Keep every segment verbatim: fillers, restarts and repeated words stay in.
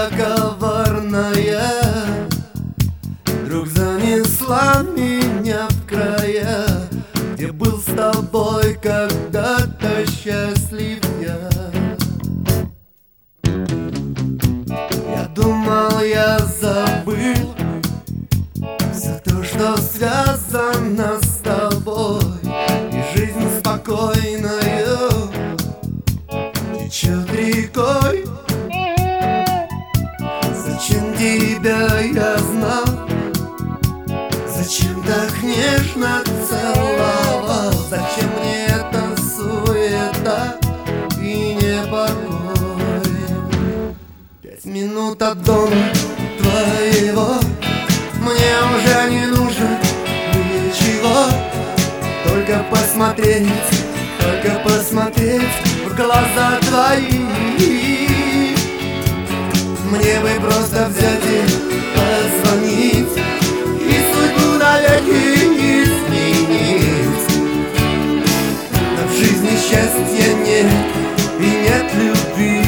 судьба коварная вдруг занесла меня в края, где был с тобой когда-то счастлив я. Я думал, я забыл все то, что связано с тобой, и жизнь спокойную течет рекой. Зачем тебя я знал? Зачем так нежно целовал? Зачем мне эта суета и непокой? Пять минут от дома твоего, мне уже не нужно ничего, только посмотреть, только посмотреть в глаза твои. Мне бы просто взять и позвонить, и судьбу навеки не изменить. Но в жизни счастья нет и нет любви.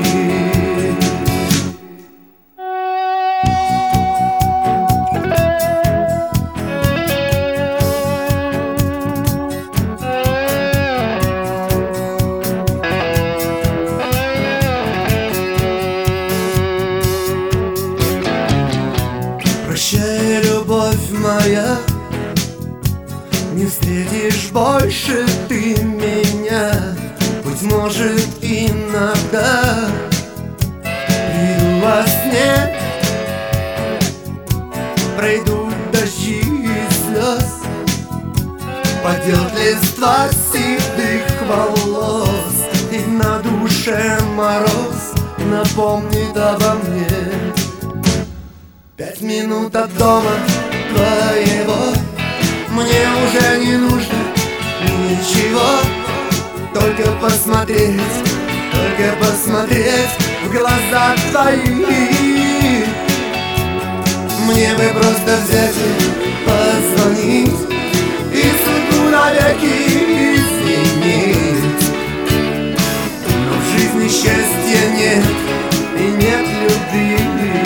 Прощай, любовь моя, не встретишь больше ты меня. Быть может, иногда приду во сне, пройдут дожди и слез, падет листва седых волос, и на душе мороз напомнит обо мне. Пять минут от дома твоего, мне уже не нужно ничего, только посмотреть, только посмотреть в глаза твои. Мне бы просто взять и позвонить, и судьбу навеки изменить. Но в жизни счастья нет и нет любви.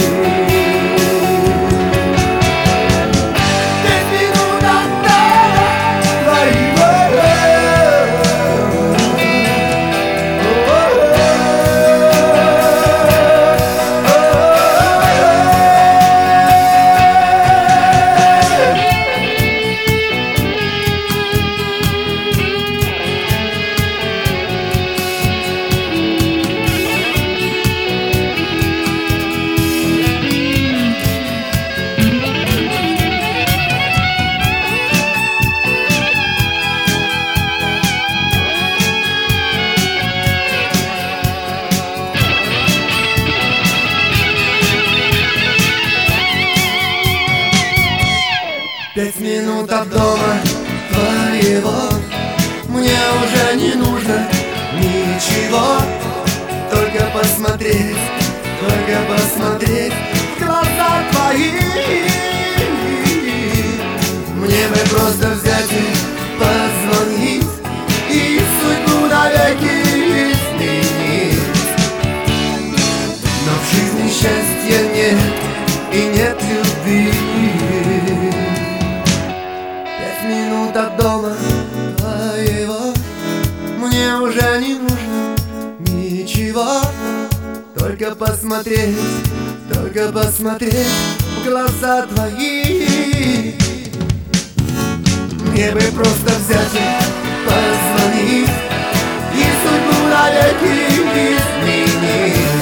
Пять минут от дома твоего, мне уже не нужно ничего, только посмотреть, только посмотреть в глаза твои. Мне бы просто взять и позвонить, и судьбу навеки изменить. Но в жизни счастья нет и нет любви. Минут от дома твоего, мне уже не нужно ничего, только посмотреть, только посмотреть в глаза твои. Мне бы просто взять и позвонить, и судьбу навеки изменить.